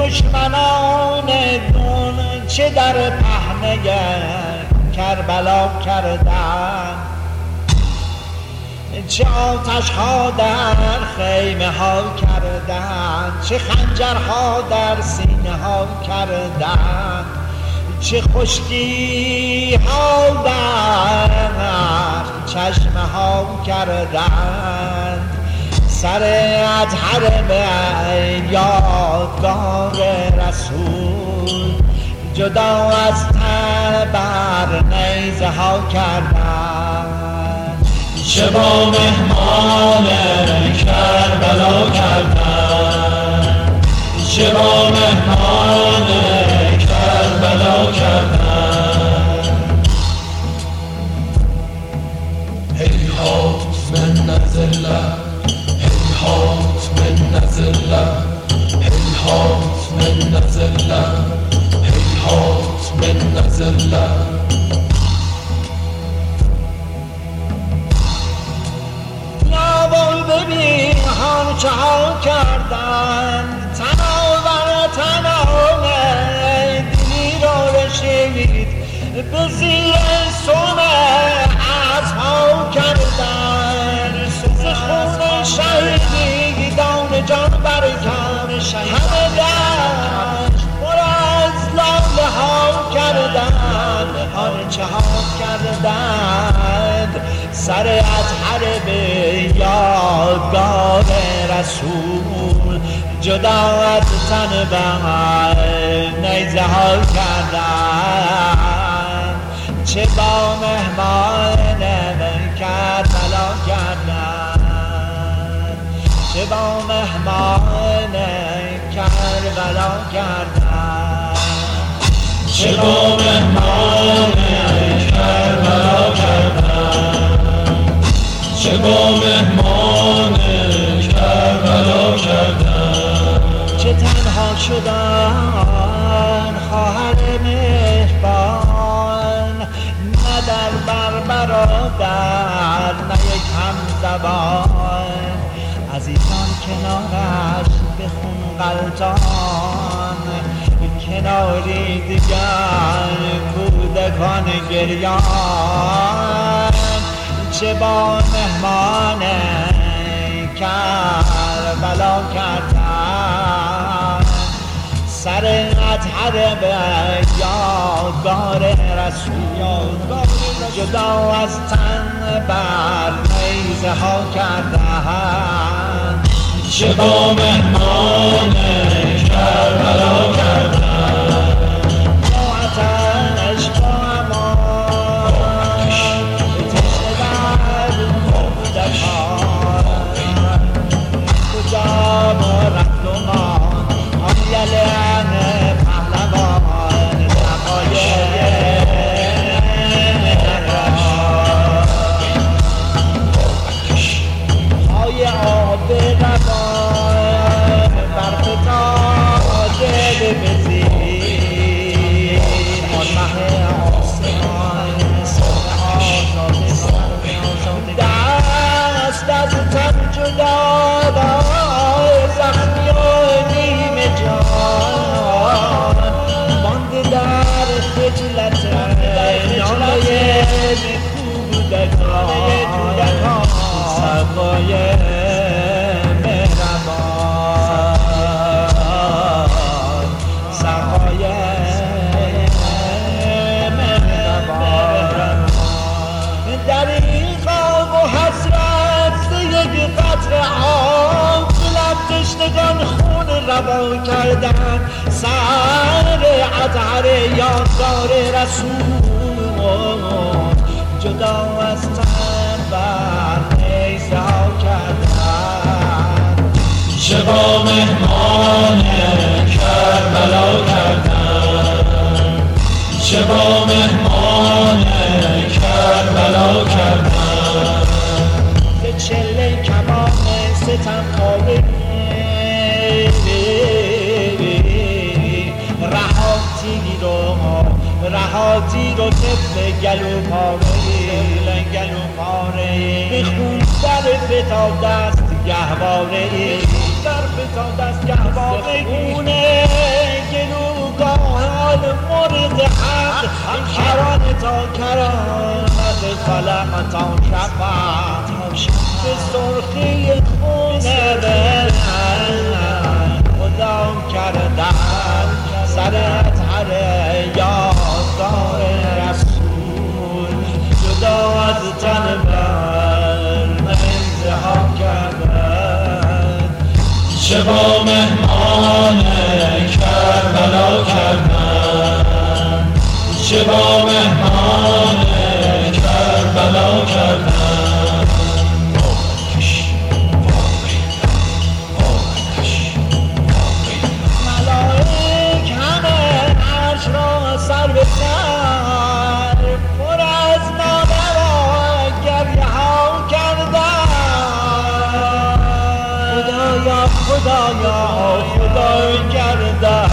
دشمنان دون چه در پهنه کربلا کردن، چه آتش ها در خیمه ها کردن، چه خنجرها در سینه ها کردن، چه خشکی ها در چشمه ها کردند. سر اطهر به یادگار رسول جدا از تن بر نیزه ها کردند. چه با مهمان کربلا کردند، چه با مهمان کربلا کردند. هیهات من نزله، هیهات من نزله، هیهات من نزله، هیهات من نزله. ببین چه ها کردند، تناور تنانه دلی را رشید به زیر سومه از ها کردند. ز خون شهیدان جان برکن همه دشت پر از لاله ها کردند. آنچه ها کردند سر اطهر به یادگار رسول جدا از تن بر نیزه ها کردند. چه با مهمان کربلا کردند، چه با مهمان کربلا کردند، چه با مهمان کربلا کردند، چه با مهمان کربلا کردند. چه تنها شدن خواهر مهربان، نه در بر برادر نه یک همزبان. عزیزان کنارش به خون غلطان، کناری دیگر کودکان گریان. چه با مهمان کربلا کردند، سر اطهر به یادگار رسول جدا از تن بر نیزه ها کردند. چه با مهمان کربلا کردند، با آتش با امان تشنه در کودکان کجا رفت و مان آن یلن پهلوان سقای های آب روان برفتاده به زیر آن مه آسمان دست از تن جدا زخمی و نیمه جان مانده در خجلت ناله کودکان سقای مهربان، سقای مهربان. در این خواب و حسرت یک قطره آب لب تشنگان خون روا کردن. سر اطهر یادگار رسول جدا از تن بر نیزه ها کردن. چه با مهمان کربلا کردند، چه با مهمان کربلا کردند. ز چله کمان ستم کاره رهاتی رو طفل گلو پاره به خون در فتاد دست گهواره به دستگاه با خونه گلوگاه مورد حد کران تا کران خلق تا شفت به سرخی خونه خدا کردن سرت هر یادگار رسول جدا از تن من انتها کردن چه با مهمان کربلا کردن چه با مهمان کربلا کردن ملائک همه عرش را سر به سر پر از ناله و گریه ها کردن خدایا خدایا خدا کردن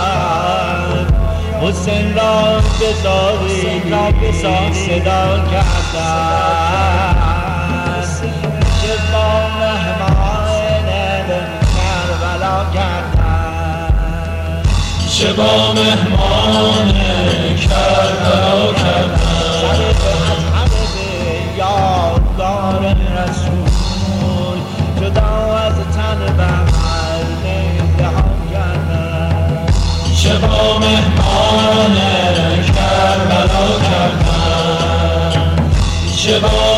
حسین را بزاری صدا کردن چه با مهمان کربلا کردن چه با مهمان کربلا کردن از یادگار رسول جدا از تن بغل انتها کردن چه با مهمان کربلا کردن چه با